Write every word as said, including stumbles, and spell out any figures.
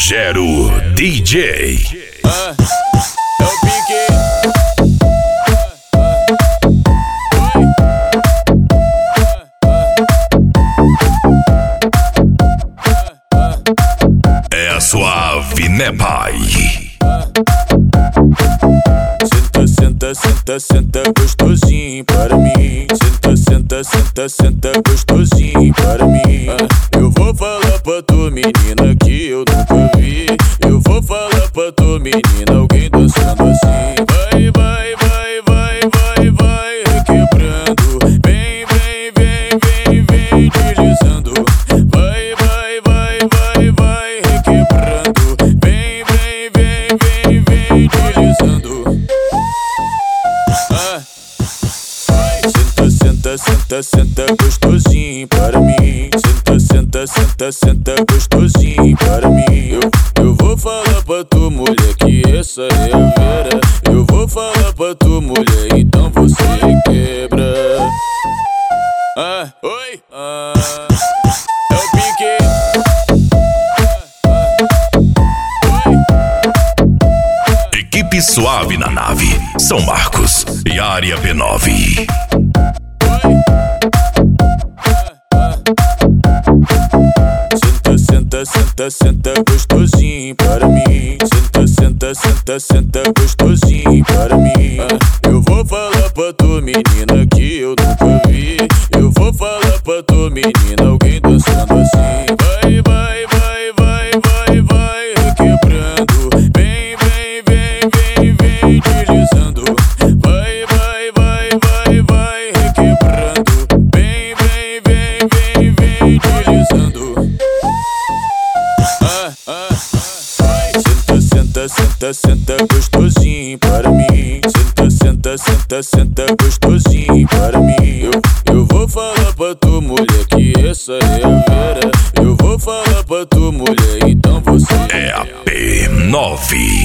Gero D J. Ah, é o pique. É a suave, né, pai? Senta, senta, senta, senta gostosinho para mim. Senta, senta, senta, senta gostosinho para mim. Eu vou falar pra tua menina que eu nunca vi. Eu vou falar pra tua menina alguém dançando assim. Vai, vai, vai, vai, vai, vai requebrando. Vem, vem, vem, vem, vem deslizando. Vai, vai, vai, vai, vai requebrando. Vem, vem, vem, vem, vem deslizando. Ah, senta, senta, senta, senta gostosinho para mim. Senta, senta, senta, senta gostosinho para mim. Eu, eu vou falar pra tua mulher que essa é a Vera. Eu vou falar pra tua mulher, então você quebra. Ah, oi, ah, é o pique. Equipe Suave na nave, São Marcos e Área B nove. Senta, senta, senta, senta gostosinho para mim. Senta, senta, senta, senta gostosinho para mim. Eu vou falar pra tua menina que eu nunca vi. Eu vou falar pra tua menina alguém dançando assim. Vai, vai, vai, vai, vai, vai requebrando. Vem, vem, vem, vem, vem deslizando. Vai, vai, vai, vai, vai requebrando. Vem, vem, vem, vem, vem deslizando. Ah, ah, ah. Senta, senta, senta, senta gostosinho para mim. Senta, senta, senta, senta gostosinho para mim. Eu, eu vou falar pra tua mulher que essa é a Vera. Eu vou falar pra tua mulher, então você É a B nove.